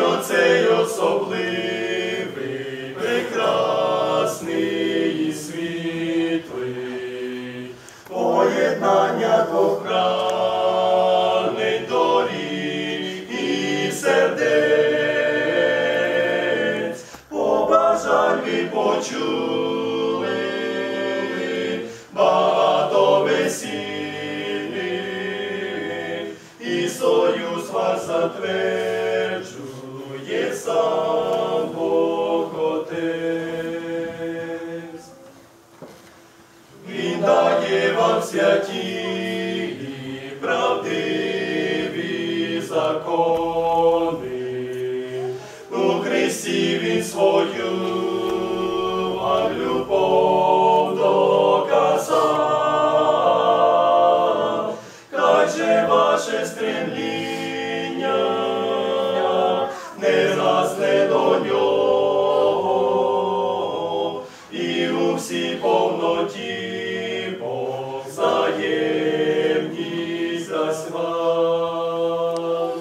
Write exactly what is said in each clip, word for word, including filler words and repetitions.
оцей особливий, прекрасний і світлий, поєднання двох прагнень доріг і сердець, побажань ви почули, багато весільних, і союз ваш затверджує сам Бог Отець. Він дає вам святі, правдиві закони, у Христі Він свою вам любов доказав. Каже ваше стремління не разне до нього, і у всій повноті Бог взаємність дасть вам.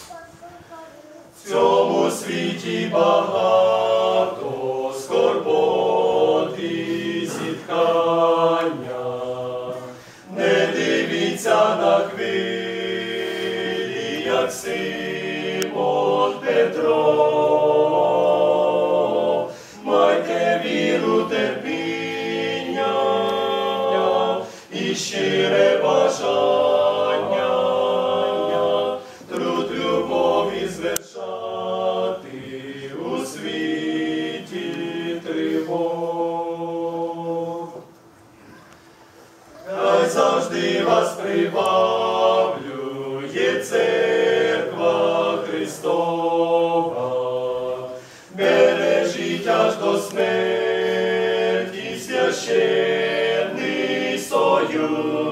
В цьому світі багато скорбот і зітхання, не дивіться на хвилі, як Симон Петро. Майте віру, терпіння і щире бажання, труд любові звершати у світі тривог. Хай завжди вас приваблює церква Христова, бережіть аж до смерті священний союз.